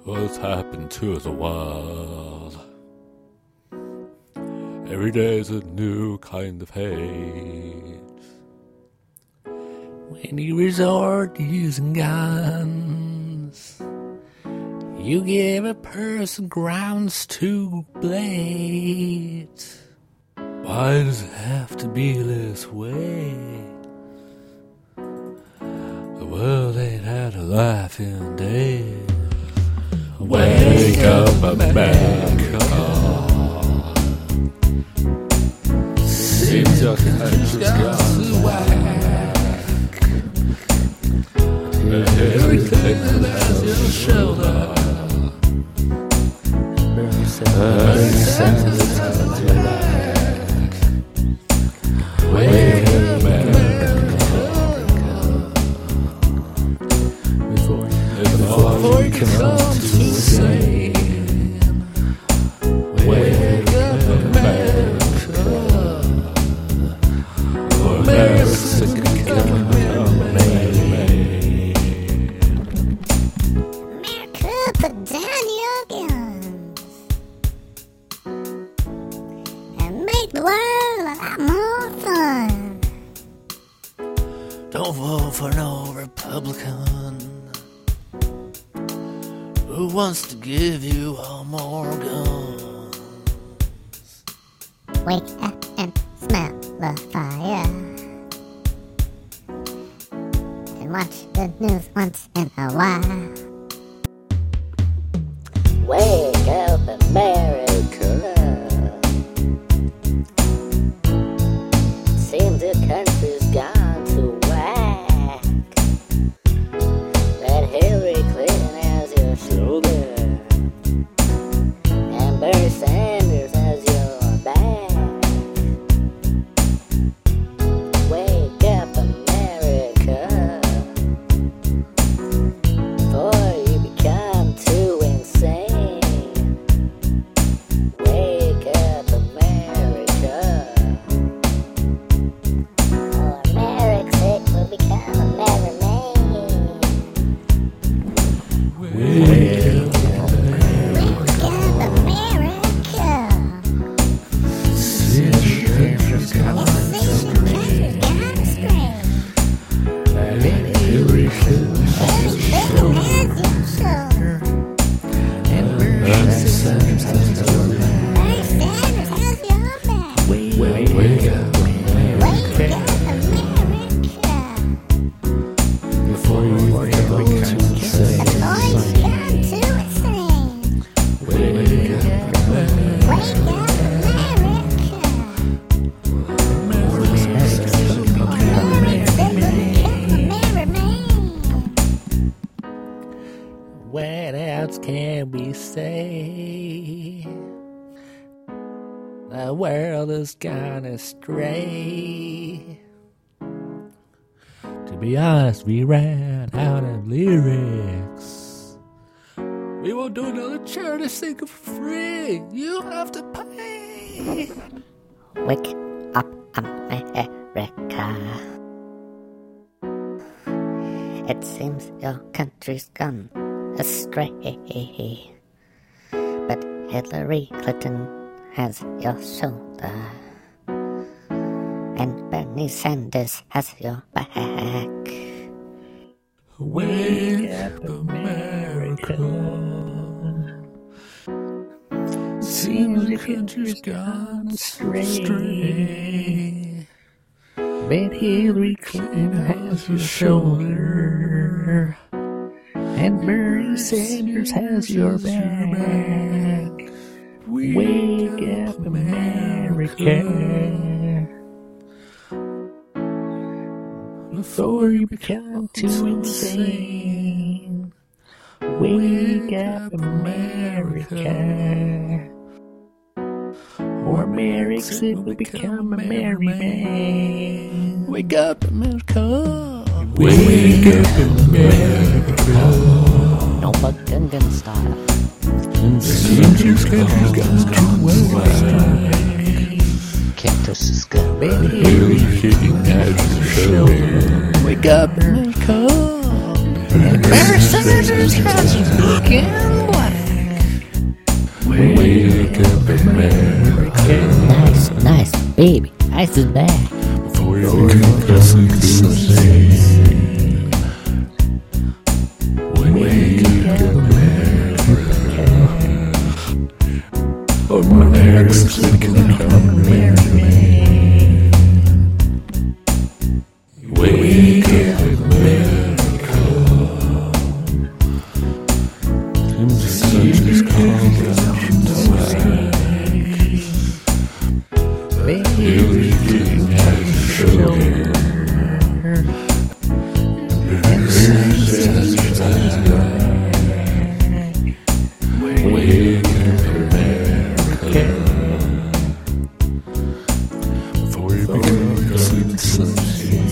What's happened to the world? Every day's a new kind of hate. When you resort to using guns, you give a person grounds to blade. Why does it have to be this way? The world ain't had a life in days. Wake up, America. Seems your country's got to whack. Everything that's your shoulder. Bernie Sanders has your back. Wake up, America. Before you come to insane. Wake up, America. Or America's becoming made. America, put down your guns and make the world a lot more fun. Don't vote for no Republican who wants to give you all more guns. Wake up and smell the fire and watch the news once in a while. Wake up, America. Seems the country's gone to whack. That Hillary Clinton has your shoulder and Bernie Sanders has your back. Wake up, America, before you become too insane. Wake up, America, or America will become a merry man. Wake up, America. Since your country's gone astray. Hillary Clinton has your shoulder. And Bernie Sanders has your back. Wake up, America. Before you become too insane. Wake up, America. What else can we say? The world has gone astray. To be honest, we ran out of lyrics. We won't do another charity single for free. You have to pay. Wake up, America. It seems your country's gone astray, but Hillary Clinton has your shoulder, and Bernie Sanders has your back. Wake up, America. Seems the country's gone astray, but Hillary Clinton has your shoulder, and Bernie Sanders has your back. Wake up, America, before you become too insane. Wake up, America, or America will become a merry man. Wake up, America. Wake up, America. No but Gungan style. Seems your country's gone too well. Cactus is good. Hillary Clinton has your shoulder. Wake up, America. Bernie Sanders has your back. Baby, ice is back. Before you become President Hussein. Wake up, America. America's become American. Wake up, America. The sun is calling outside. Everything has sugar. Wake up, America. Before you become President Hussein.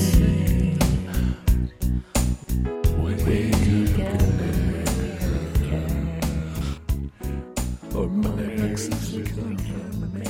Wake up, America. America's become